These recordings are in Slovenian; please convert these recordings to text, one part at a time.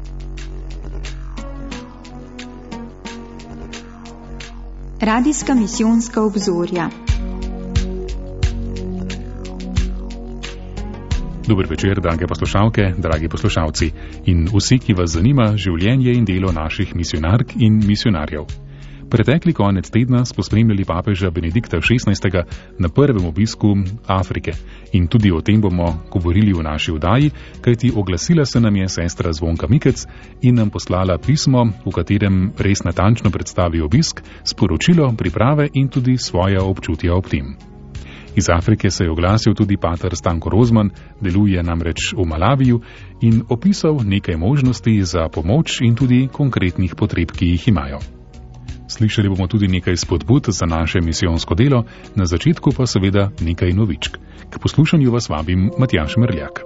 Radijska misijonska obzorja. Dober večer, drage poslušalke, dragi poslušalci in vsi, ki vas zanima življenje in delo naših misionark in misionarjev. Pretekli konec tedna smo spremljali papeža Benedikta XVI. Na prvem obisku Afrike in tudi o tem bomo govorili v naši oddaji, kajti oglasila se nam je sestra Zvonka Mikec in nam poslala pismo, v katerem res natančno predstavi obisk, sporočilo, priprave in tudi svoja občutja ob tem. Iz Afrike se je oglasil tudi pater Stanko Rozman, deluje namreč v Malaviju in opisal nekaj možnosti za pomoč in tudi konkretnih potreb, ki jih imajo. Slišali bomo tudi nekaj spodbud za naše misijonsko delo, na začetku pa seveda nekaj novičk. K poslušanju vas vabim Matjaž Merljak.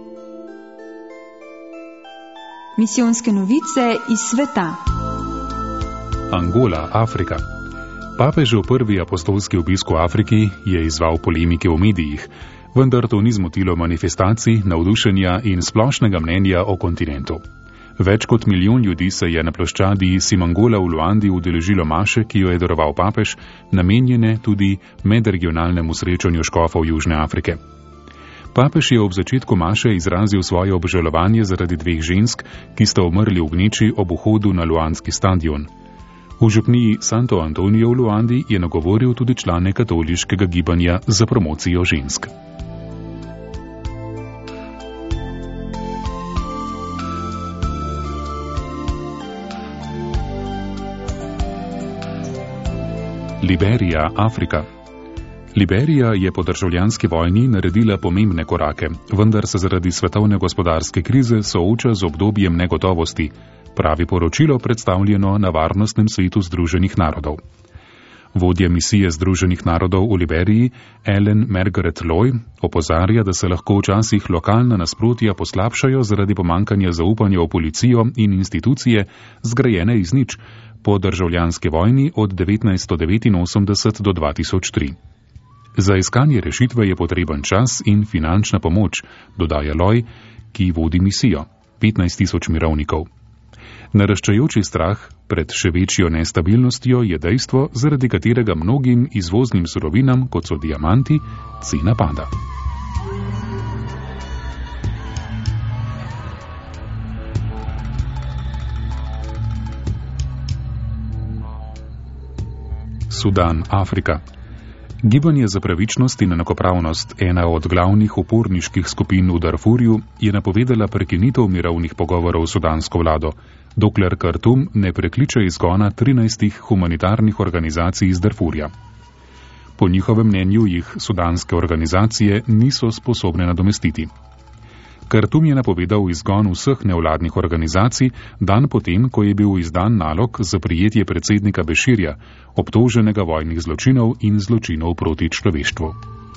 Misijonske novice iz sveta. Angola, Afrika. Papežev prvi apostolski obisk v Afriki je izzval polemike v medijih, vendar to ni zmotilo manifestacij, navdušenja in splošnega mnenja o kontinentu. Več kot 1 milijon ljudi se je na ploščadi Simangola v Luandi udeležilo maše, ki jo je daroval papež, namenjene tudi medregionalnemu srečanju škofov Južne Afrike. Papež je ob začetku maše izrazil svoje obžalovanje zaradi 2 žensk, ki sta umrli v gneči ob vhodu na luandski stadion. V župniji Santo Antonijo v Luandi je nagovoril tudi člane katoliškega gibanja za promocijo žensk. Liberija, Afrika. Liberija je po državljanski vojni naredila pomembne korake, vendar se zaradi svetovne gospodarske krize sooča z obdobjem negotovosti, pravi poročilo predstavljeno na Varnostnem svetu Združenih narodov. Vodja misije Združenih narodov v Liberiji, Ellen Margaret Loy, opozarja, da se lahko včasih lokalna nasprotja poslabšajo zaradi pomankanja zaupanja v policijo in institucije, zgrajene iz nič, po državljanski vojni od 1989 do 2003. Za iskanje rešitve je potreben čas in finančna pomoč, dodaja Loy, ki vodi misijo, 15.000 mirovnikov. Naraščajoči strah pred še večjo nestabilnostjo je dejstvo, zaradi katerega mnogim izvoznim surovinam, kot so diamanti, cena pada. Sudan, Afrika. Gibanje za pravičnost in enakopravnost, ena od glavnih uporniških skupin v Darfurju, je napovedala prekinitev mirovnih pogovorov s sudansko vlado, dokler Kartum ne prekliče izgona 13 humanitarnih organizacij iz Darfurja. Po njihovem mnenju jih sudanske organizacije niso sposobne nadomestiti. Kartum je napovedal izgon vseh nevladnih organizacij dan potem, ko je bil izdan nalog za prijetje predsednika Beširja, obtoženega vojnih zločinov in zločinov proti človeštvu.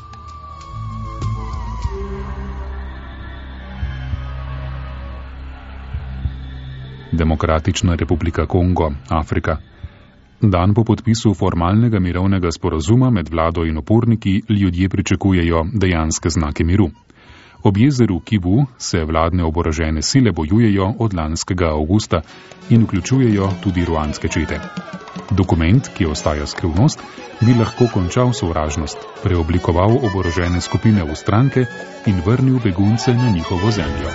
Demokratična republika Kongo, Afrika. Dan po podpisu formalnega mirovnega sporazuma med vlado in uporniki ljudje pričakujejo dejanske znake miru. Ob jezeru Kivu se vladne oborožene sile bojujejo od lanskega avgusta in vključujejo tudi ruandske čete. Dokument, ki ostaja skrivnost, bi lahko končal sovražnost, preoblikoval oborožene skupine v stranke in vrnil begunce na njihovo zemljo.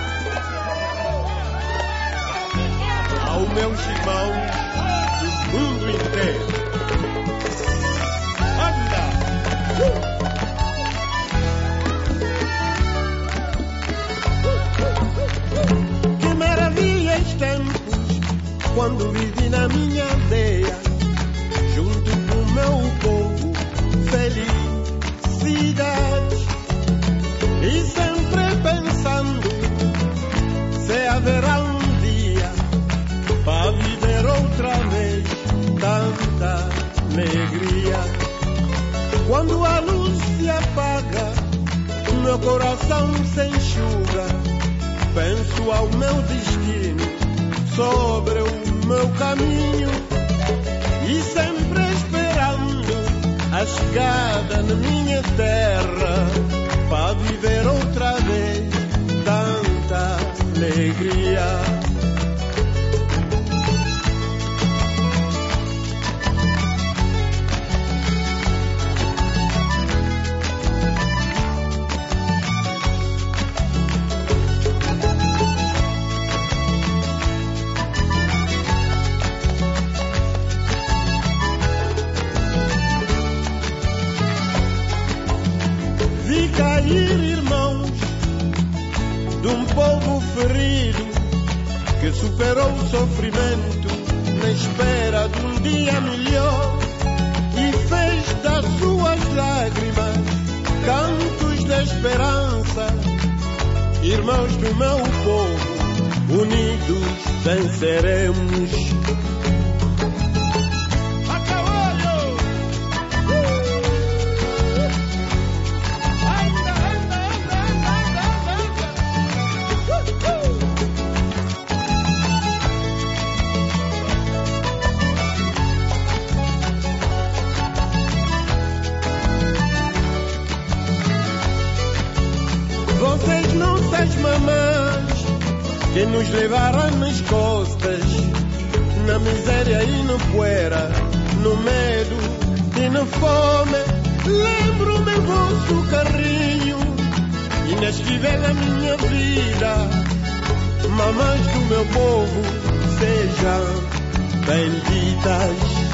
Quando vivi na minha aldeia, junto com meu povo, felicidade, e sempre pensando se haverá dia para viver outra vez tanta alegria. Quando a luz se apaga, meu coração se enxuga, penso ao meu destino, sobre o meu caminho e sempre esperando a chegada na minha terra para viver outra vez tanta alegria. superou o sofrimento na espera de um dia melhor e fez das suas lágrimas cantos de esperança. Irmãos do meu povo, unidos venceremos. Vocês nossas mamães que nos levaram nas costas, na miséria e no poeira, no medo e na fome. Lembro-me vosso carinho, inesquível na minha vida. Mamães do meu povo, sejam benditas.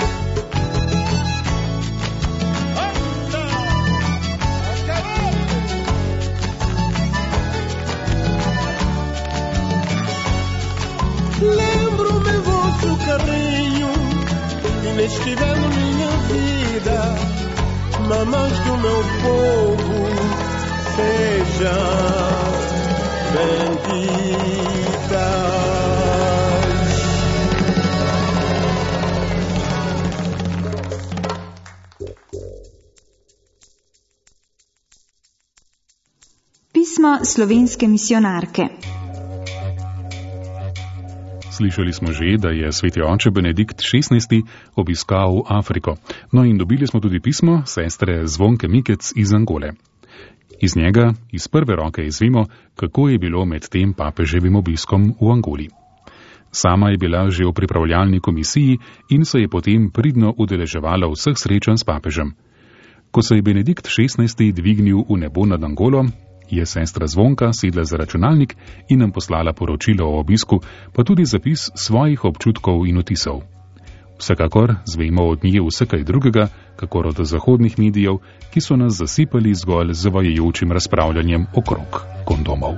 Lembro-me vosso carinho, inesquível na minha vida. Mamães do meu povo, sejam benditas. Pismo slovenske misionarke. Slišali smo že, da je sveti oče Benedikt XVI obiskal Afriko. No in dobili smo tudi pismo sestre Zvonke Mikec iz Angole. Iz njega, iz prve roke izvemo, kako je bilo med tem papeževim obiskom v Angoli. Sama je bila že v pripravljalni komisiji in se je potem pridno udeleževala vseh srečanj s papežem. Ko se je Benedikt XVI dvignil v nebo nad Angolo, je sestra Zvonka sedla za računalnik in nam poslala poročilo o obisku, pa tudi zapis svojih občutkov in vtisov. Vsekakor zvemo od nje vse kaj drugega, kakor od zahodnih medijev, ki so nas zasipali zgolj z zavajajočim razpravljanjem okrog kondomov.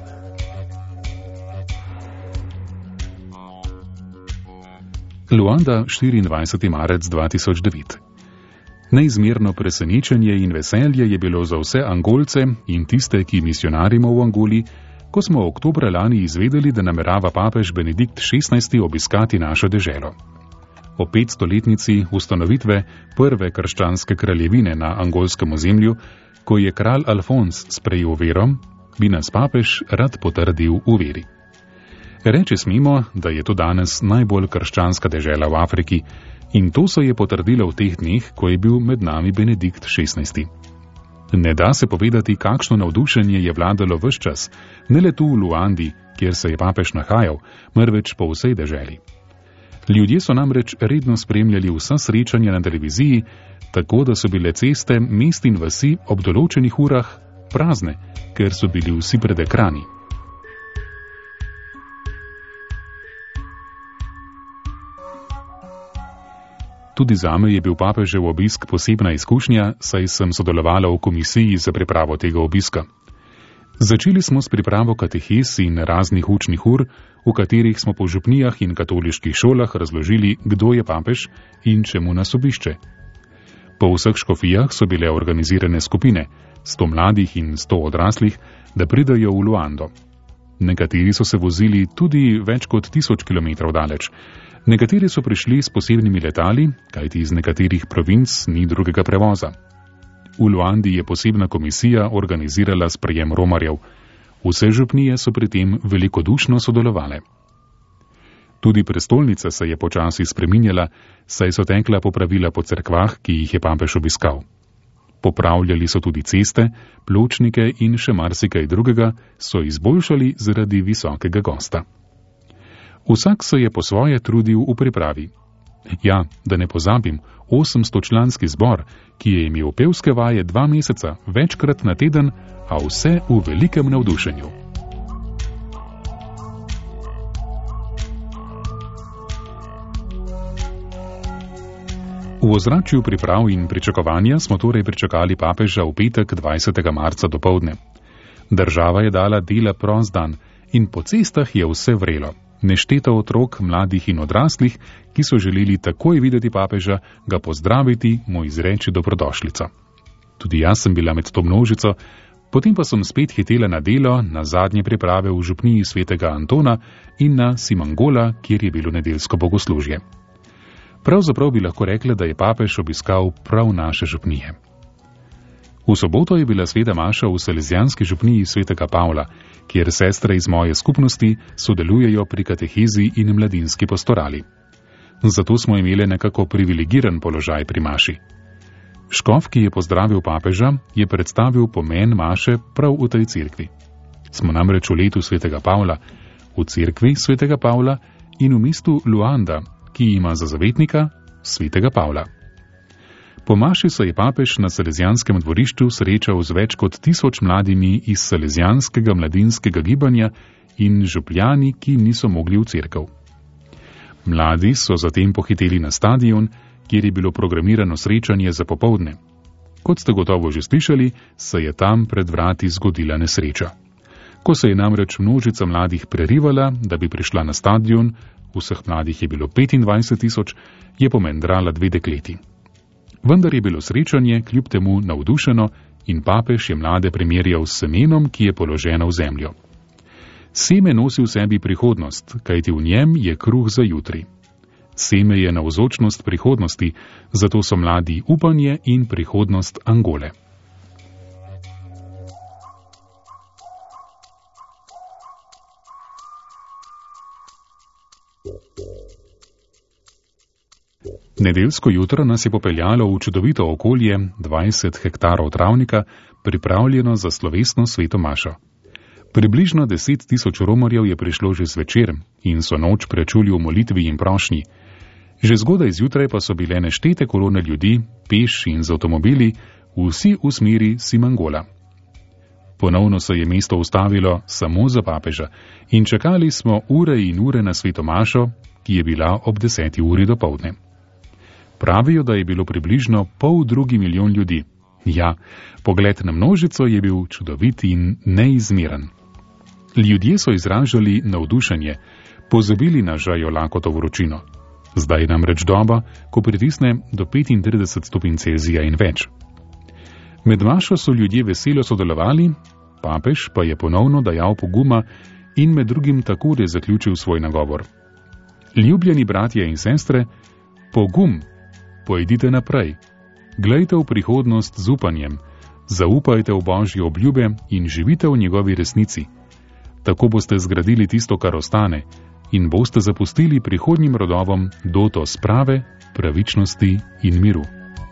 Luanda, 24. marec 2009. Neizmerno presenečenje in veselje je bilo za vse Angolce in tiste, ki misionarimo v Angoli, ko smo oktobra lani izvedeli, da namerava papež Benedikt XVI obiskati našo deželo. O 500-letnici ustanovitve prve krščanske kraljevine na angolskem ozemlju, ko je kralj Alfons sprejel vero, bi nas papež rad potrdil v veri. Reči smemo, da je to danes najbolj krščanska dežela v Afriki, in to se je potrdilo v teh dneh, ko je bil med nami Benedikt XVI. Ne da se povedati, kakšno navdušenje je vladalo ves čas, ne le tu v Luandi, kjer se je papež nahajal, marveč po vsej deželi. Ljudje so namreč redno spremljali vsa srečanja na televiziji, tako da so bile ceste, mest in vasi ob določenih urah prazne, ker so bili vsi pred ekrani. Tudi zame je bil papežev obisk posebna izkušnja, saj sem sodelovala v komisiji za pripravo tega obiska. Začeli smo s pripravo katehes in raznih učnih ur, v katerih smo po župnijah in katoliških šolah razložili, kdo je papež in čemu nas obišče. Po vseh škofijah so bile organizirane skupine, 100 mladih in 100 odraslih, da pridajo v Luando. Nekateri so se vozili tudi več kot 1000 km daleč. Nekateri so prišli s posebnimi letali, kajti iz nekaterih provinc ni drugega prevoza. V Luandi je posebna komisija organizirala sprejem romarjev. Vse župnije so pri tem velikodušno sodelovale. Tudi prestolnica se je počasi spreminjala, saj so tekla popravila po cerkvah, ki jih je papež obiskal. Popravljali so tudi ceste, pločnike in še marsikaj drugega so izboljšali zaradi visokega gosta. Vsak se je po svoje trudil v pripravi. Ja, da ne pozabim, 800-članski zbor, ki je imel pevske vaje 2 meseca, večkrat na teden, a vse v velikem navdušenju. V ozračju priprav in pričakovanja smo torej pričakali papeža v petek 20. marca dopoldne. Država je dala dela prost dan in po cestah je vse vrelo. Nešteto otrok, mladih in odraslih, ki so želeli takoj videti papeža, ga pozdraviti, mu izreči dobrodošlico. Tudi jaz sem bila med to množico, potem pa sem spet hitela na delo, na zadnje priprave v župniji svetega Antona in na Simangola, kjer je bilo nedeljsko bogoslužje. Pravzaprav bi lahko rekla, da je papež obiskal prav naše župnije. V soboto je bila sveta maša v Salezijanski župniji svetega Pavla, kjer sestre iz moje skupnosti sodelujejo pri katehezi in mladinski pastorali. Zato smo imeli nekako privilegiran položaj pri maši. Škof, ki je pozdravil papeža, je predstavil pomen maše prav v tej cerkvi. Smo namreč v letu svetega Pavla, v cerkvi svetega Pavla in v mestu Luanda, ki ima za zavetnika svetega Pavla. Po maši se je papež na Salezijanskem dvorišču srečal z več kot 1000 mladimi iz Salezijanskega mladinskega gibanja in župljani, ki niso mogli v cerkev. Mladi so zatem pohiteli na stadion, kjer je bilo programirano srečanje za popoldne. Kot ste gotovo že slišali, se je tam pred vrati zgodila nesreča. Ko se je namreč množica mladih prerivala, da bi prišla na stadion, vseh mladih je bilo 25 000, je pomendrala 2 dekleti. Vendar je bilo srečanje kljub temu navdušeno in papež je mlade primerjal s semenom, ki je položeno v zemljo. Seme nosi v sebi prihodnost, kajti v njem je kruh za jutri. Seme je navzočnost prihodnosti, zato so mladi upanje in prihodnost Angole. Nedeljsko jutro nas je popeljalo v čudovito okolje, 20 hektarov travnika, pripravljeno za slovesno sveto mašo. Približno 10 000 romarjev je prišlo že zvečer in so noč prečuli v molitvi in prošnji. Že zgodaj zjutraj pa so bile neštete kolone ljudi, peš in z avtomobili, vsi v smeri Simangola. Ponovno se je mesto ustavilo samo za papeža in čakali smo ure in ure na sveto mašo, ki je bila ob 10. uri dopoldne. Pravijo, da je bilo približno 2,5 milijona ljudi. Ja, pogled na množico je bil čudovit in neizmeren. Ljudje so izražali navdušenje, pozabili na žajo lakoto vročino. Zdaj je namreč doba, ko pritisne do 35 stopinj Celzija in več. Med mašo so ljudje veselo sodelovali, papež pa je ponovno dajal poguma in med drugim takole zaključil svoj nagovor. Ljubljeni bratje in sestre, pogum, pojdite naprej, glejte v prihodnost z upanjem, zaupajte v Božje obljube in živite v njegovi resnici. Tako boste zgradili tisto, kar ostane, in boste zapustili prihodnjim rodovom doto sprave, pravičnosti in miru.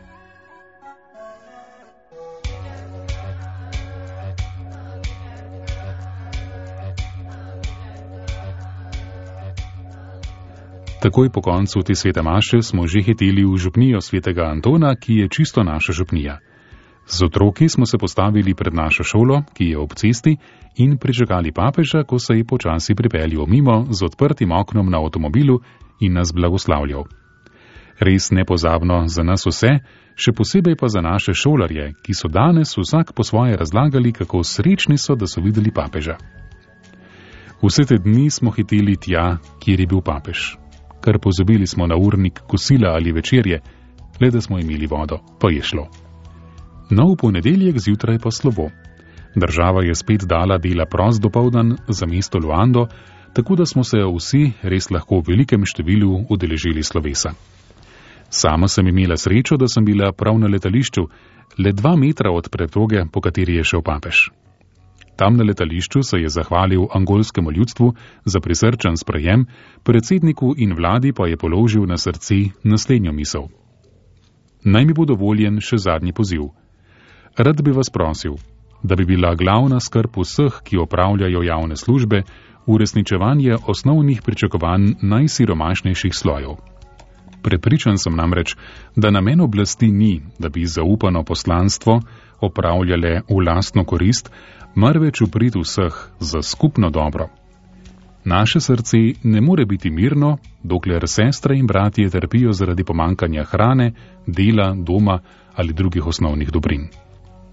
Takoj po koncu te svete maše smo že hiteli v župnijo svetega Antona, ki je čisto naša župnija. Z otroki smo se postavili pred našo šolo, ki je ob cesti, in pričakali papeža, ko se je počasi pripeljal mimo z odprtim oknom na avtomobilu in nas blagoslavljal. Res nepozabno za nas vse, še posebej pa za naše šolarje, ki so danes vsak po svoje razlagali, kako srečni so, da so videli papeža. Vse te dni smo hiteli tja, kjer je bil papež. Kar pozabili smo na urnik kosila ali večerje, le da smo imeli vodo, pa je šlo. Nov ponedeljek zjutraj pa slovo. Država je spet dala dela prost dopoldan za mesto Luando, tako da smo se vsi res lahko v velikem številu udeležili slovesa. Sama sem imela srečo, da sem bila prav na letališču, le 2 metra od preproge, po kateri je šel papež. Tam na letališču se je zahvalil angolskemu ljudstvu za prisrčen sprejem, predsedniku in vladi pa je položil na srce naslednjo misel. Naj mi bo dovoljen še zadnji poziv. Rad bi vas prosil, da bi bila glavna skrb vseh, ki opravljajo javne službe, uresničevanje osnovnih pričakovanj najsiromašnejših slojev. Prepričan sem namreč, da namen oblasti ni, da bi zaupano poslanstvo opravljale v lastno korist, marveč v prid vseh za skupno dobro. Naše srce ne more biti mirno, dokler sestre in bratje trpijo zaradi pomankanja hrane, dela, doma ali drugih osnovnih dobrin.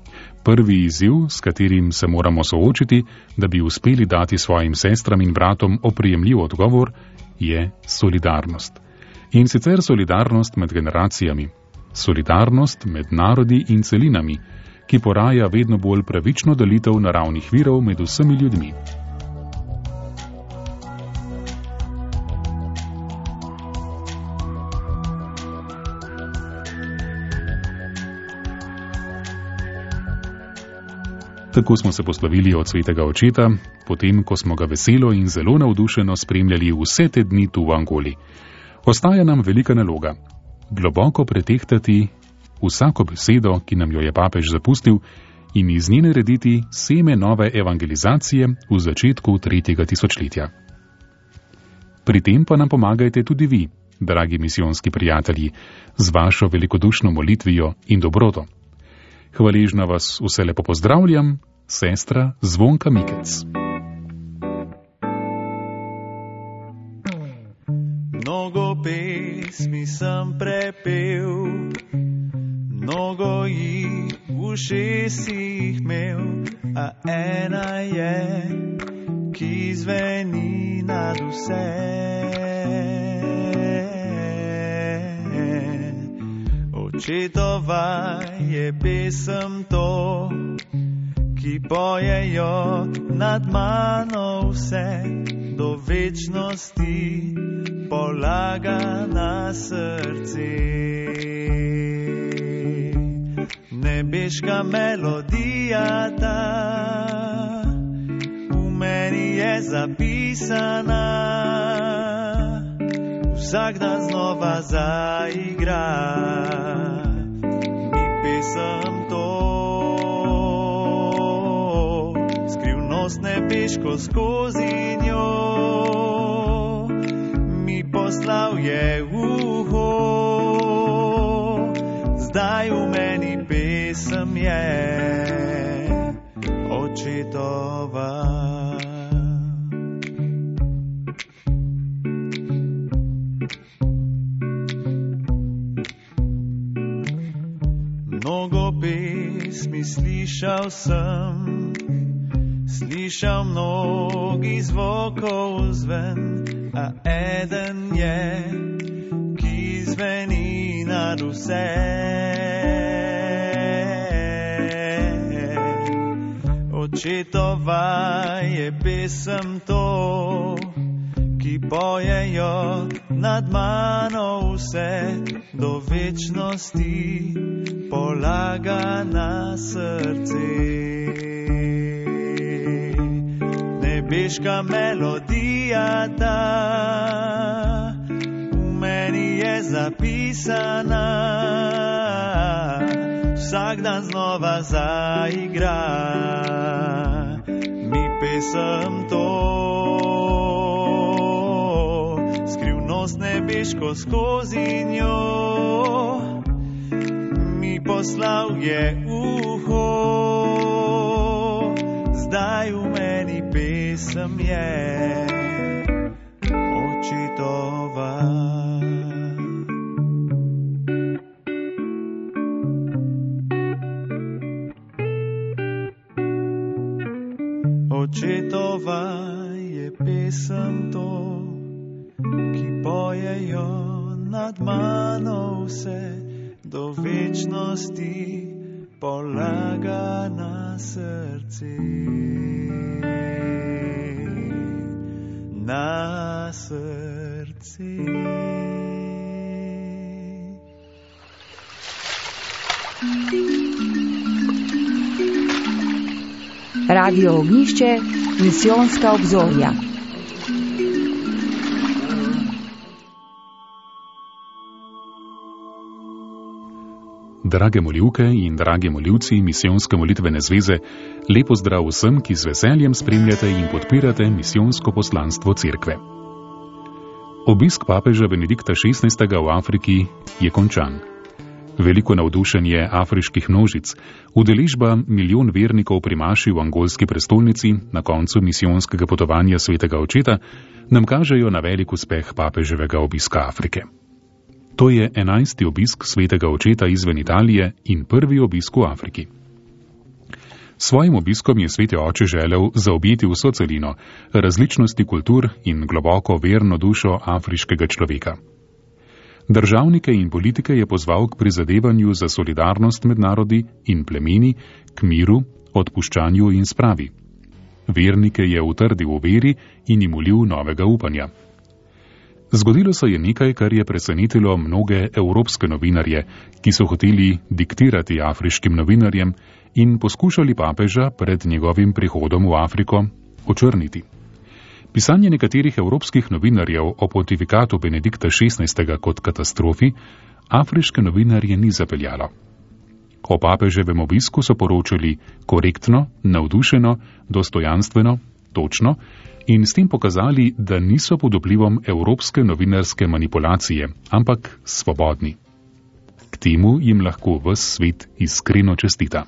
Prvi izziv, s katerim se moramo soočiti, da bi uspeli dati svojim sestram in bratom oprijemljiv odgovor, je solidarnost. In sicer solidarnost med generacijami, solidarnost med narodi in celinami, ki poraja vedno bolj pravično delitev naravnih virov med vsemi ljudmi. Tako smo se poslovili od svetega očeta, potem ko smo ga veselo in zelo navdušeno spremljali vse te dni tu v Angoli. Ostaja nam velika naloga, globoko pretehtati vsako besedo, ki nam jo je papež zapustil, in iz nje narediti seme nove evangelizacije v začetku 3. tisočletja. Pri tem pa nam pomagajte tudi vi, dragi misijonski prijatelji, z vašo velikodušno molitvijo in dobroto. Hvaležna vas vse lepo pozdravljam, sestra Zvonka Mikec. Mnogo pesmi sem prepel, mnogo jih v ušesih imel, a ena je, ki zveni nad vse. Očetova je pesem to, ki pojejo nad mano vse, do večnosti polaga na srce. Nebeška melodija ta v meni je zapisana, vsak dan znova zaigra mi pesem to. Skrivnost nebeško skozi njo mi poslal je uho, zdaj v meni pesem je očetova. Mnogo pesmi slišal sem, slišal mnogi zvokov zven, a eden je, ki zveni nad vse. Očetova je pesem to, ki pojejo nad mano vse, do večnosti polaga na srce. Nebeška melodija ta v meni je zapisana, vsak dan znova zaigra mi pesem to. Skrivnost nebeško skozi njo mi poslal je uho, zdaj v meni pesem je očetova. Očetova je pesem to, ki pojejo nad mano vse, do večnosti polaga na srce. Na srce. Radio Ognjišče, misijonska obzorja. Drage molivke in dragi molivci Misijonske molitvene zveze, lepo zdrav vsem, ki z veseljem spremljate in podpirate misijonsko poslanstvo cerkve. Obisk papeža Benedikta XVI. V Afriki je končan. Veliko navdušenje afriških množic, udeležba milijon vernikov pri maši v angolski prestolnici na koncu misijonskega potovanja svetega očeta nam kažejo na velik uspeh papeževega obiska Afrike. To je 11. obisk svetega očeta izven Italije in prvi obisk v Afriki. Svojim obiskom je sveti oče želel zaobjeti vso celino, različnosti kultur in globoko verno dušo afriškega človeka. Državnike in politike je pozval k prizadevanju za solidarnost med narodi in plemeni, k miru, odpuščanju in spravi. Vernike je utrdil v veri in jim vlil novega upanja. Zgodilo se je nekaj, kar je presenetilo mnoge evropske novinarje, ki so hoteli diktirati afriškim novinarjem in poskušali papeža pred njegovim prihodom v Afriko očrniti. Pisanje nekaterih evropskih novinarjev o pontifikatu Benedikta XVI. Kot katastrofi afriške novinarje ni zapeljalo. O papeževem obisku so poročali korektno, navdušeno, dostojanstveno, točno in s tem pokazali, da niso pod vplivom evropske novinarske manipulacije, ampak svobodni. K temu jim lahko ves svet iskreno čestita.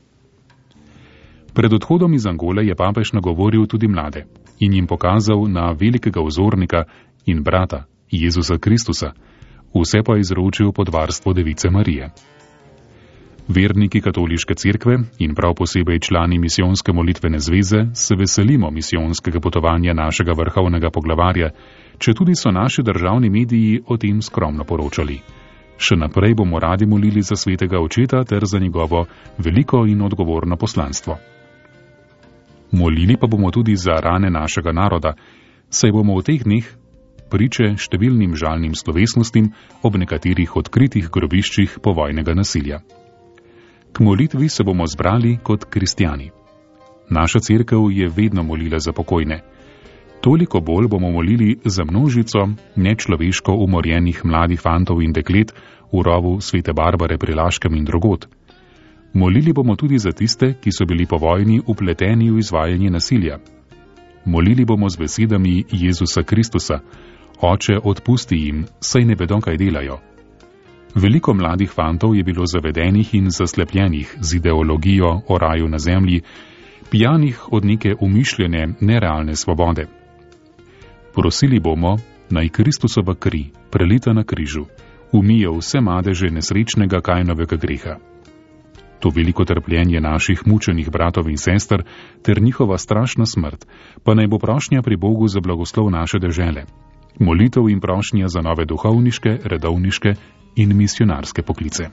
Pred odhodom iz Angole je papež nagovoril tudi mlade in jim pokazal na velikega vzornika in brata, Jezusa Kristusa, vse pa izročil pod varstvo Device Marije. Verniki katoliške cerkve in prav posebej člani misijonske molitvene zveze se veselimo misijonskega potovanja našega vrhovnega poglavarja, četudi so naši državni mediji o tem skromno poročali. Še naprej bomo radi molili za svetega očeta ter za njegovo veliko in odgovorno poslanstvo. Molili pa bomo tudi za rane našega naroda, saj bomo v teh dneh priče številnim žalnim slovesnostim ob nekaterih odkritih grobiščih povojnega nasilja. K molitvi se bomo zbrali kot kristjani. Naša cerkev je vedno molila za pokojne. Toliko bolj bomo molili za množico nečloveško umorjenih mladih fantov in deklet v rovu Svete Barbare pri Laškem in drugod. Molili bomo tudi za tiste, ki so bili po vojni upleteni v izvajanje nasilja. Molili bomo z besedami Jezusa Kristusa: Oče, odpusti jim, saj ne vedo, kaj delajo. Veliko mladih fantov je bilo zavedenih in zaslepljenih z ideologijo o raju na zemlji, pijanih od neke umišljene, nerealne svobode. Prosili bomo, naj Kristusova kri, prelita na križu, umije vse madeže nesrečnega Kainovega greha. To veliko trpljenje naših mučenih bratov in sester ter njihova strašna smrt pa naj bo prošnja pri Bogu za blagoslov naše dežele, molitev in prošnja za nove duhovniške, redovniške in misionarske poklice.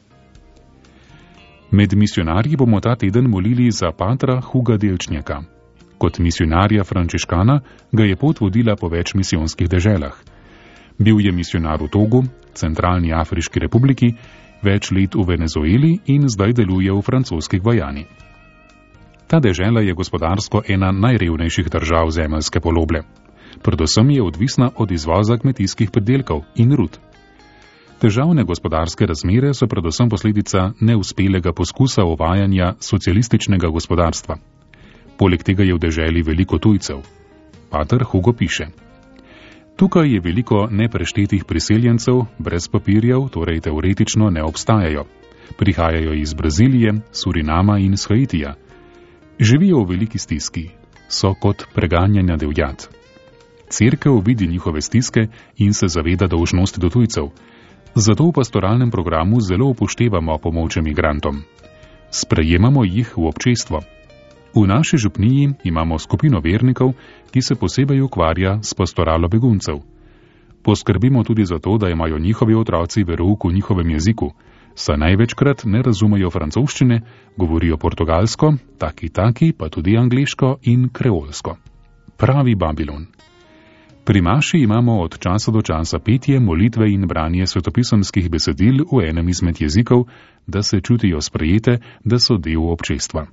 Med misionarji bomo ta teden molili za patra Huga Delčnjaka. Kot misionarja frančiškana ga je pot vodila po več misijonskih deželah. Bil je misionar v Togu, Centralni Afriški republiki, več let v Venezueli in zdaj deluje v francoski Gvajani. Ta dežela je gospodarsko ena najrevnejših držav zemeljske poloble. Predvsem je odvisna od izvoza kmetijskih pridelkov in rud. Težavne gospodarske razmere so predvsem posledica neuspelega poskusa uvajanja socialističnega gospodarstva. Poleg tega je v deželi veliko tujcev. Pater Hugo piše: Tukaj je veliko nepreštetih priseljencev, brez papirjev, torej teoretično ne obstajajo. Prihajajo iz Brazilije, Surinama in z Haitija. Živijo v veliki stiski, so kot preganjanja divjad. Cerkev vidi njihove stiske in se zaveda dolžnosti do tujcev. Zato v pastoralnem programu zelo upoštevamo pomoč migrantom. Sprejemamo jih v občestvo. V naši župniji imamo skupino vernikov, ki se posebej ukvarja s pastoralo beguncev. Poskrbimo tudi za to, da imajo njihovi otroci verouk v njihovem jeziku, saj največkrat ne razumejo francoščine, govorijo portugalsko, taki, pa tudi angleško in kreolsko. Pravi Babilon. Pri maši imamo od časa do časa petje, molitve in branje svetopisemskih besedil v enem izmed jezikov, da se čutijo sprejete, da so del občestva.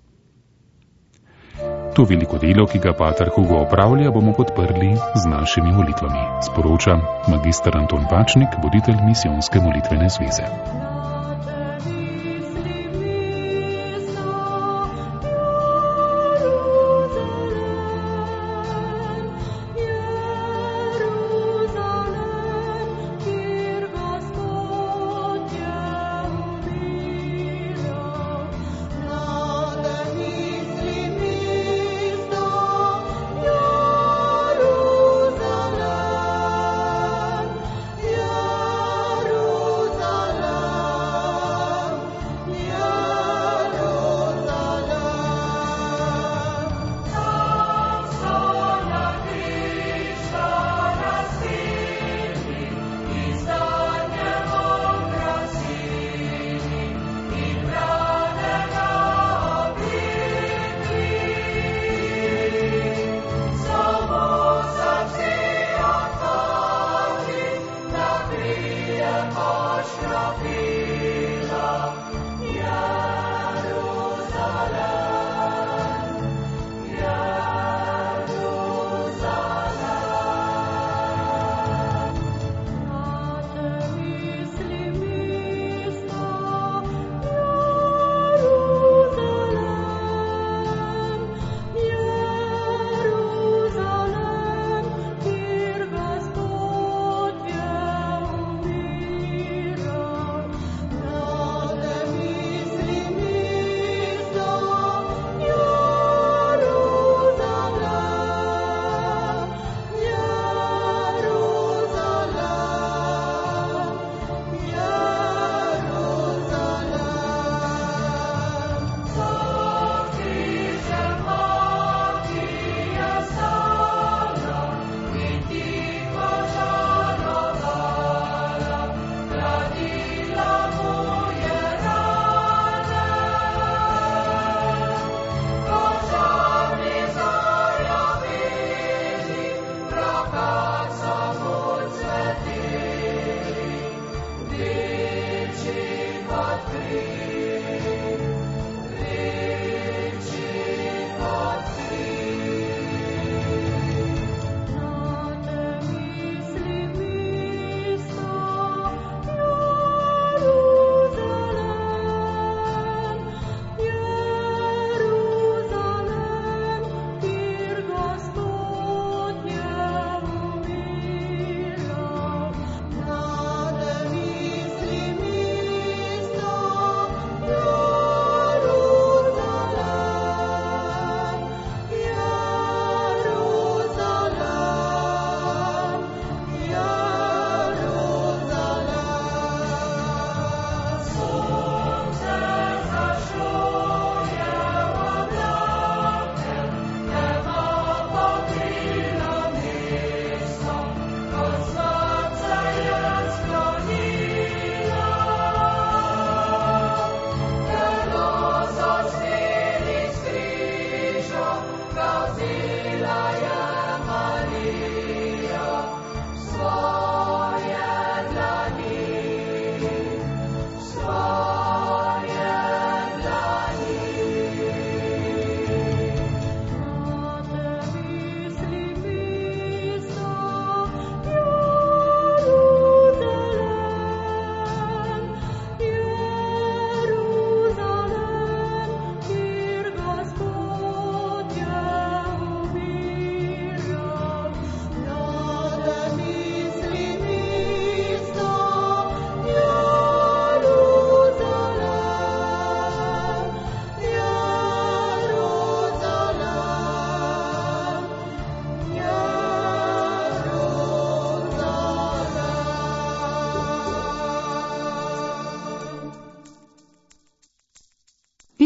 To veliko delo, ki ga pater Hugo opravlja, bomo podprli z našimi molitvami, sporoča magister Anton Pačnik, voditelj misijonske molitvene zveze.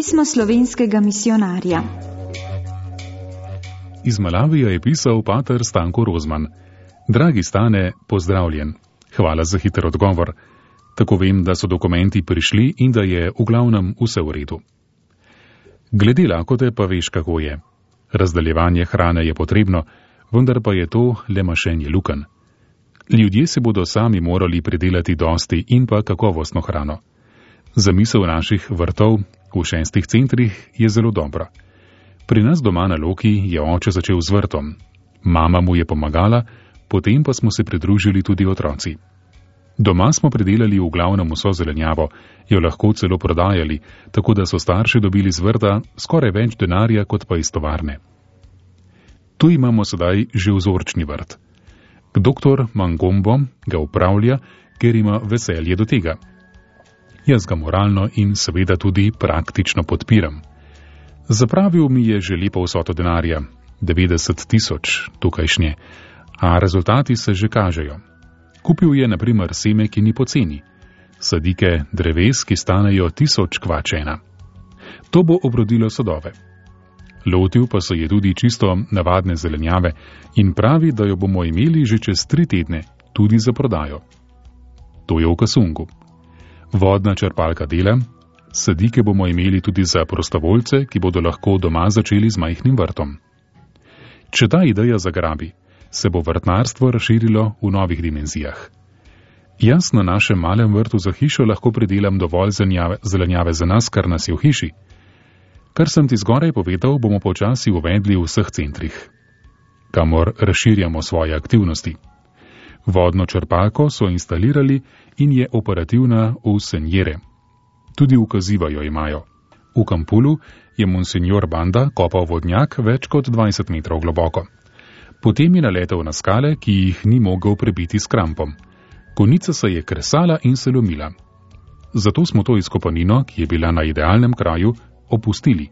Pismo slovenskega misijonarja. Iz Malavija je pisal pater Stanko Rozman. Dragi Stane, pozdravljen. Hvala za hiter odgovor. Tako vem, da so dokumenti prišli in da je v glavnem vse v redu. Glede lakote pa veš, kako je. Razdaljevanje hrane je potrebno, vendar pa je to le mašenje lukenj. Ljudje se bodo sami morali pridelati dosti in pa kakovostno hrano. Zamisel naših vrtov v 6 centrih je zelo dobra. Pri nas doma na Loki je oče začel z vrtom. Mama mu je pomagala, potem pa smo se pridružili tudi otroci. Doma smo pridelali v glavnem vso zelenjavo, jo lahko celo prodajali, tako da so starši dobili z vrta skoraj več denarja kot pa iz tovarne. Tu imamo sedaj že vzorčni vrt. Doktor Mangombo ga upravlja, ker ima veselje do tega. Jaz ga moralno in seveda tudi praktično podpiram. Zapravil mi je že lepo vsoto denarja, 90 000 tukajšnje, a rezultati se že kažejo. Kupil je na primer seme, ki ni poceni, sadike dreves, ki stanejo 1000 kvačena. To bo obrodilo sadove. Lotil pa se je tudi čisto navadne zelenjave in pravi, da jo bomo imeli že čez 3 tedne, tudi za prodajo. To je v Kasungu. Vodna črpalka dela, sadike bomo imeli tudi za prostovoljce, ki bodo lahko doma začeli z majhnim vrtom. Če ta ideja zagrabi, se bo vrtnarstvo razširilo v novih dimenzijah. Jaz na našem malem vrtu za hišo lahko pridelam dovolj zelenjave za nas, kar nas je v hiši. Kar sem ti zgoraj povedal, bomo počasi uvedli v vseh centrih, kamor razširjamo svoje aktivnosti. Vodno črpalko so instalirali in je operativna v Senjere. Tudi ukaziva jo imajo. V Kampulu je monsignor Banda kopal vodnjak več kot 20 metrov globoko. Potem je naletel na skale, ki jih ni mogel prebiti s krampom. Konica se je kresala in se lomila. Zato smo to izkopanino, ki je bila na idealnem kraju, opustili.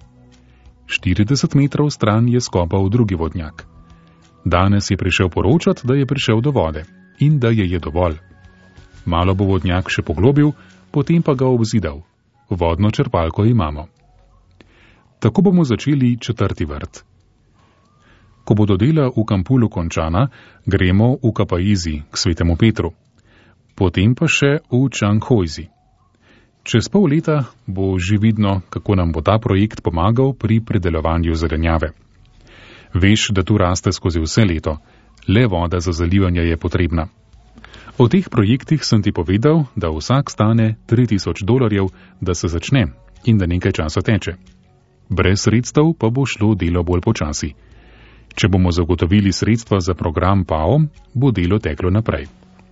40 metrov stran je skopal drugi vodnjak. Danes je prišel poročati, da je prišel do vode in da je dovolj. Malo bo vodnjak še poglobil, potem pa ga obzidal. Vodno črpalko imamo. Tako bomo začeli 4. vrt. Ko bodo dela v Kampulu končana, gremo v Kapaizi k svetemu Petru. Potem pa še v Čanghojzi. Čez pol leta bo že vidno, kako nam bo ta projekt pomagal pri predelovanju zelenjave. Veš, da tu raste skozi vse leto, le voda za zalivanje je potrebna. O teh projektih sem ti povedal, da vsak stane $3000, da se začne in da nekaj časa teče. Brez sredstev pa bo šlo delo bolj počasi. Če bomo zagotovili sredstva za program PAO, bo delo teklo naprej.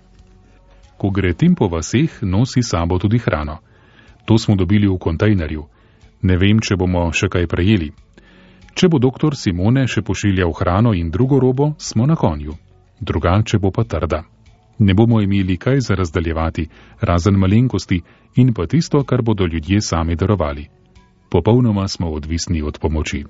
Ko gre tim po vaseh, nosi sabo tudi hrano. To smo dobili v kontejnerju. Ne vem, če bomo še kaj prejeli. Če bo doktor Simone še pošiljal hrano in drugo robo, smo na konju. Drugače bo pa trda. Ne bomo imeli kaj za razdaljevati, razen malenkosti in pa tisto, kar bodo ljudje sami darovali. Popolnoma smo odvisni od pomoči.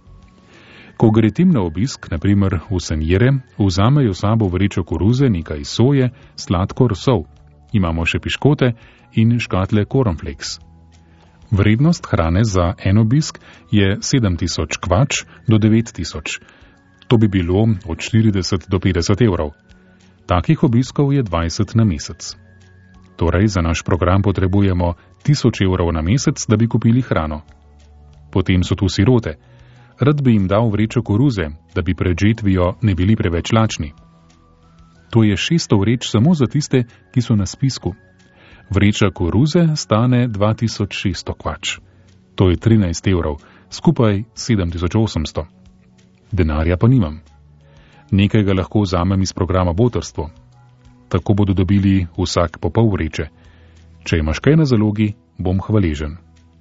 Ko gre tim na obisk, na primer v Senjere, vzamejo sabo vrečo koruze, nekaj soje, sladkor, sol. Imamo še piškote in škatle cornflakes. Vrednost hrane za en obisk je 7000 kvač do 9000. To bi bilo od 40 do 50 evrov. Takih obiskov je 20 na mesec. Torej za naš program potrebujemo 1000 evrov na mesec, da bi kupili hrano. Potem so tu sirote. Rad bi jim dal vrečo koruze, da bi pred žetvijo ne bili preveč lačni. To je 600 vreč samo za tiste, ki so na spisku. Vreča koruze stane 2600 kvač. To je 13 evrov, skupaj 7800. Denarja pa nimam. Nekaj ga lahko vzamem iz programa Botrstvo. Tako bodo dobili vsak po pol vreče. Če imaš kaj na zalogi, bom hvaležen.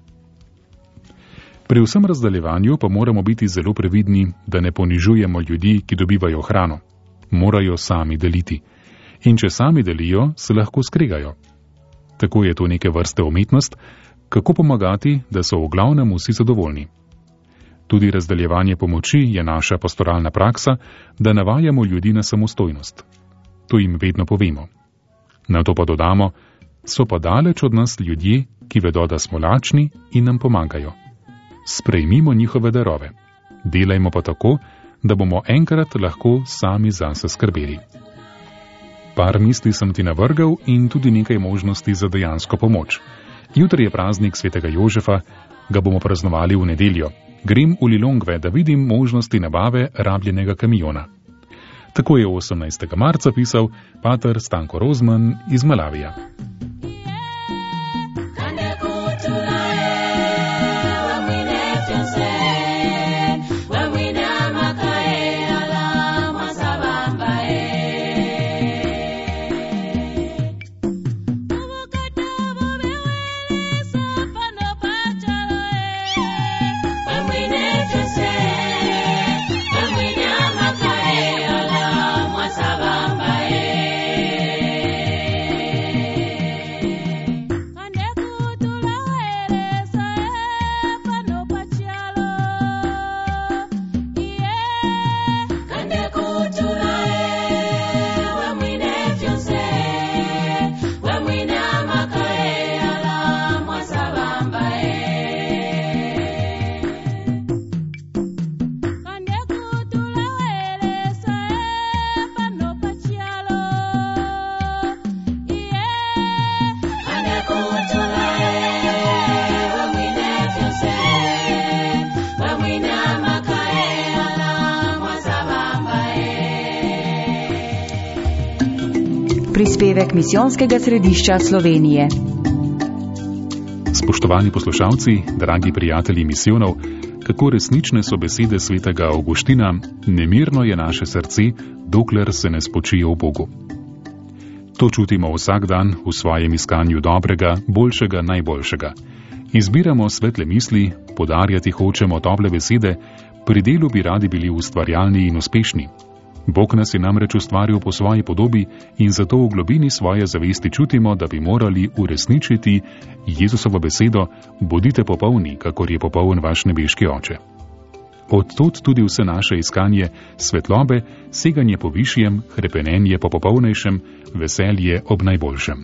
Pri vsem razdaljevanju pa moramo biti zelo previdni, da ne ponižujemo ljudi, ki dobivajo hrano. Morajo sami deliti. In če sami delijo, se lahko skregajo. Tako je to neke vrste umetnost, kako pomagati, da so v glavnem vsi zadovoljni. Tudi razdaljevanje pomoči je naša pastoralna praksa, da navajamo ljudi na samostojnost. To jim vedno povemo. Na to pa dodamo, so pa daleč od nas ljudje, ki vedo, da smo lačni in nam pomagajo. sprejmimo njihove darove. Delajmo pa tako, da bomo enkrat lahko sami zase skrbeli. Par misli sem ti navrgal in tudi nekaj možnosti za dejansko pomoč. Jutri je praznik svetega Jožefa, ga bomo praznovali v nedeljo. Grem v Lilongve, da vidim možnosti nabave rabljenega kamiona. Tako je 18. marca pisal pater Stanko Rozman iz Malavija. Prispevek Misijonskega središča Slovenije. Spoštovani poslušalci, dragi prijatelji misijonov, kako resnične so besede svetega Avguština, nemirno je naše srce, dokler se ne spočije v Bogu. To čutimo vsak dan v svojem iskanju dobrega, boljšega, najboljšega. Izbiramo svetle misli, podarjati hočemo tople besede, pri delu bi radi bili ustvarjalni in uspešni. Bog nas je namreč ustvaril po svoji podobi in zato v globini svoje zavesti čutimo, da bi morali uresničiti Jezusovo besedo: bodite popolni, kakor je popoln vaš nebeški Oče. Odtot tudi vse naše iskanje svetlobe, seganje po višjem, hrepenenje po popolnejšem, veselje ob najboljšem.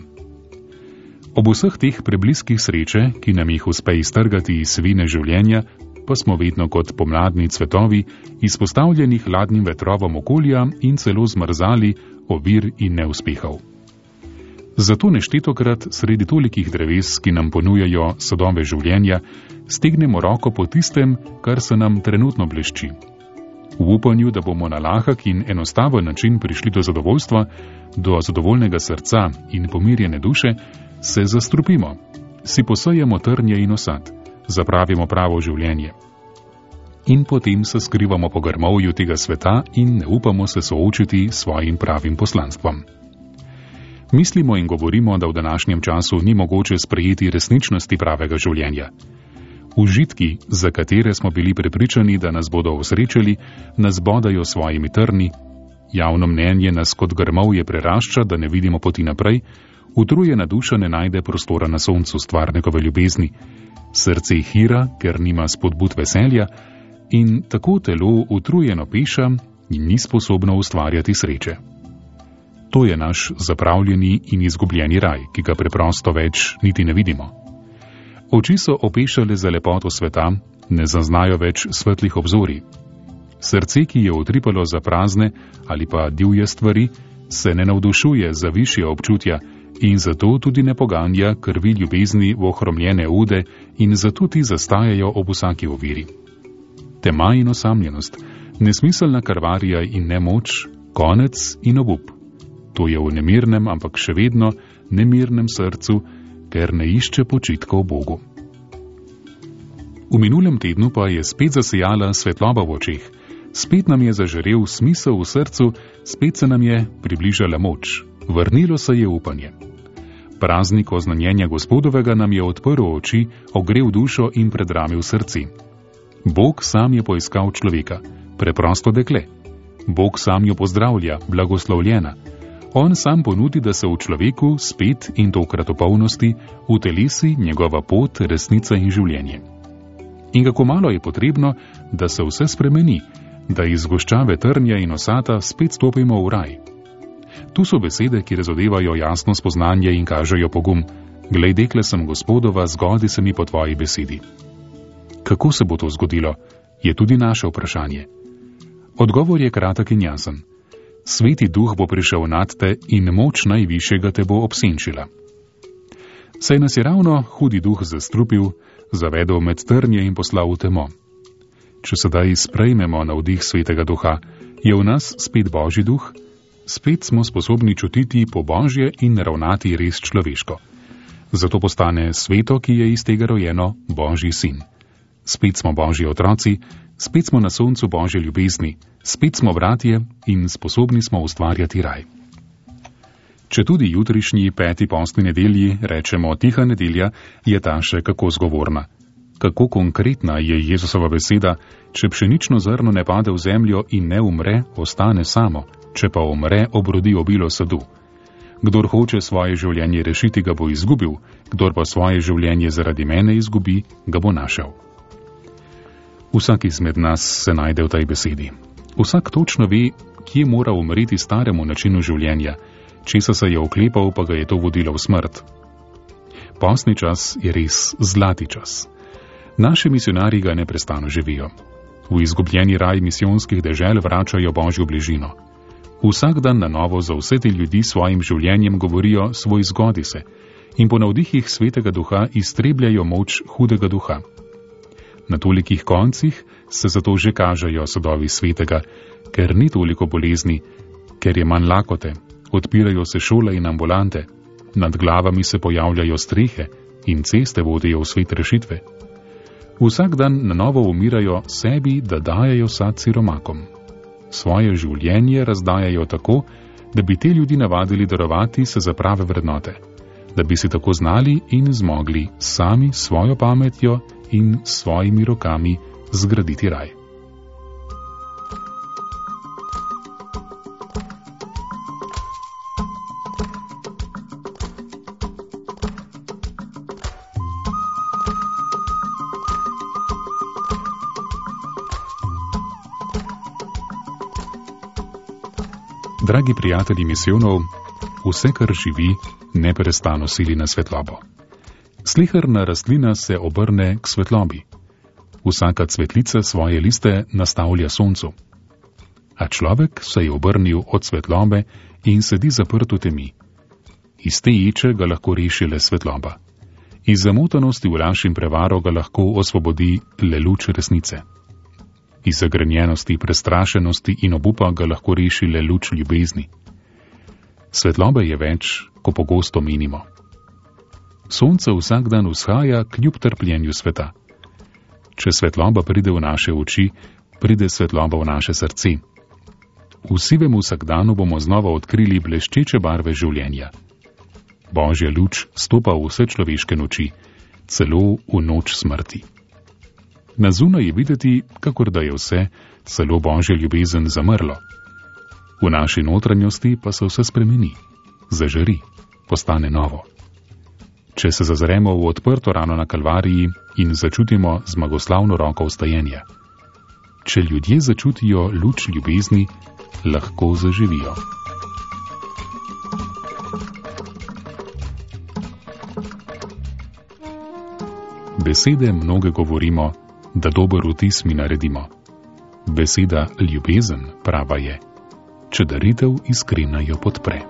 Ob vseh teh prebliskih sreče, ki nam jih uspe iztrgati iz svine življenja, pa smo vedno kot pomladni cvetovi, izpostavljeni hladnim vetrovom okolja in celo zmrzali ovir in neuspehov. Zato neštetokrat sredi tolikih dreves, ki nam ponujajo sadove življenja, stegnemo roko po tistem, kar se nam trenutno blešči. V upanju, da bomo na lahek in enostaven način prišli do zadovoljstva, do zadovoljnega srca in pomirjene duše, se zastrupimo, si posejemo trnje in osad, zapravimo pravo življenje. In potem se skrivamo po grmovju tega sveta in ne upamo se soočiti s svojim pravim poslanstvom. Mislimo in govorimo, da v današnjem času ni mogoče sprejeti resničnosti pravega življenja. Užitki, za katere smo bili prepričani, da nas bodo osrečili, nas bodajo svojimi trni, javno mnenje nas kot grmovje prerašča, da ne vidimo poti naprej, utrujena duša ne najde prostora na soncu stvarnikove ljubezni, srce hira, ker nima spodbud veselja, in tako telo utrujeno peša in ni sposobno ustvarjati sreče. To je naš zapravljeni in izgubljeni raj, ki ga preprosto več niti ne vidimo. Oči so opešale za lepoto sveta, ne zaznajo več svetlih obzorij. Srce, ki je utripalo za prazne ali pa divje stvari, se ne navdušuje za višje občutja in zato tudi ne poganja krvi ljubezni v ohromljene ude in zato ti zastajajo ob vsaki oviri. Tema in osamljenost, nesmiselna karvarija in nemoč, konec in obup. To je v nemirnem, ampak še vedno nemirnem srcu, ker ne išče počitka v Bogu. V minulem tednu pa je spet zasijala svetloba v očeh, spet nam je zažarel smisel v srcu, spet se nam je približala moč, vrnilo se je upanje. Praznik oznanjenja Gospodovega nam je odprl oči, ogrel dušo in predramil srci. Bog sam je poiskal človeka, preprosto dekle. Bog sam jo pozdravlja, blagoslovljena. On sam ponudi, da se v človeku spet in tokrat v polnosti utelesi njegova pot, resnica in življenje. In kako malo je potrebno, da se vse spremeni, da iz goščave trnja in osata spet stopimo v raj. Tu so besede, ki razodevajo jasno spoznanje in kažejo pogum. Glej, dekle sem Gospodova, zgodi se mi po tvoji besedi. Kako se bo to zgodilo, je tudi naše vprašanje. Odgovor je kratek in jasen. Sveti duh bo prišel nad te in moč najvišjega te bo obsenčila. Saj nas je ravno hudi duh zastrupil, zavedel med trnje in poslal v temo. Če sedaj sprejmemo navdih svetega duha, je v nas spet Božji duh, spet smo sposobni čutiti po Božje in ravnati res človeško. Zato postane sveto, ki je iz tega rojeno, Božji sin. Spet smo Božji otroci, spet smo na soncu Božje ljubezni, spet smo bratje in sposobni smo ustvarjati raj. Če tudi jutrišnji 5. postni nedelji rečemo tiha nedelja, je ta še kako zgovorna. Kako konkretna je Jezusova beseda, če pšenično zrno ne pade v zemljo in ne umre, ostane samo, če pa umre, obrodi obilo sadu. Kdor hoče svoje življenje rešiti, ga bo izgubil, kdor pa svoje življenje zaradi mene izgubi, ga bo našel. Vsak izmed nas se najde v tej besedi. Vsak točno ve, kje mora umreti staremu načinu življenja, česa se je oklepal, pa ga je to vodilo v smrt. Postni čas je res zlati čas. Naši misionarji ga neprestano živijo. V izgubljeni raj misijonskih dežel vračajo Božjo bližino. Vsak dan na novo za vse te ljudi svojim življenjem govorijo svoj zgodi se in po navdihih svetega duha iztrebljajo moč hudega duha. Na tolikih koncih se zato že kažejo sadovi svetega, ker ni toliko bolezni, ker je manj lakote, odpirajo se šole in ambulante, nad glavami se pojavljajo strehe in ceste vodijo v svet rešitve. Vsak dan na novo umirajo sebi, da dajajo sad siromakom. Svoje življenje razdajajo tako, da bi te ljudi navadili darovati se za prave vrednote, da bi si tako znali in zmogli sami svojo pametjo in svojimi rokami zgraditi raj. Dragi prijatelji misijonov, vse, kar živi, neprestano sili na svetlobo. Sleherna rastlina se obrne k svetlobi. Vsaka cvetlica svoje liste nastavlja soncu. A človek se je obrnil od svetlobe in sedi zaprt v temi. Iz te ječe ga lahko reši le svetloba. Iz zamotanosti v laž in prevaro ga lahko osvobodi le luč resnice. Iz zagrenjenosti, prestrašenosti in obupa ga lahko reši le luč ljubezni. Svetlobe je več, ko pogosto menimo. Sonce vsak dan vzhaja kljub trpljenju sveta. Če svetloba pride v naše oči, pride svetloba v naše srce. V sivem vsakdanu bomo znova odkrili bleščeče barve življenja. Božja luč stopa v vse človeške noči, celo v noč smrti. Na zunaj je videti, kakor da je vse, celo Božja ljubezen, zamrlo. V naši notranjosti pa se vse spremeni, zažari, postane novo. Če se zazremo v odprto rano na Kalvariji in začutimo zmagoslavno roko vstajenja. Če ljudje začutijo luč ljubezni, lahko zaživijo. Besede mnoge govorimo, da dober vtis mi naredimo. Beseda ljubezen prava je, če daritev iskrena jo podpre.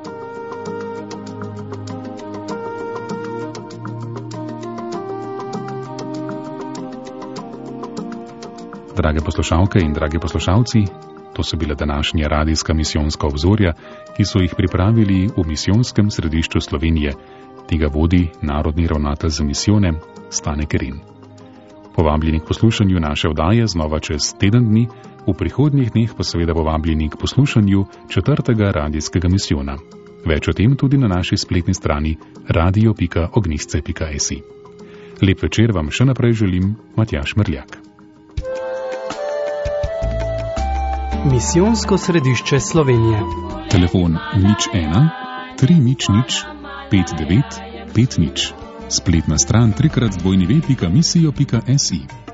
Drage poslušalke in dragi poslušalci, to so bile današnje radijska misijonska obzorja, ki so jih pripravili v misijonskem središču Slovenije. Tega vodi narodni ravnatelj za misijone Stane Kerin. Povabljeni k poslušanju naše oddaje znova čez teden dni, v prihodnjih dneh pa seveda povabljeni k poslušanju 4. radijskega misijona. Več o tem tudi na naši spletni strani radio.ognisce.si. Lep večer vam še naprej želim, Matjaž Mrljak. Misijonsko središče Slovenije. Telefon 01 300 5950. Spletna stran www.misijo.si.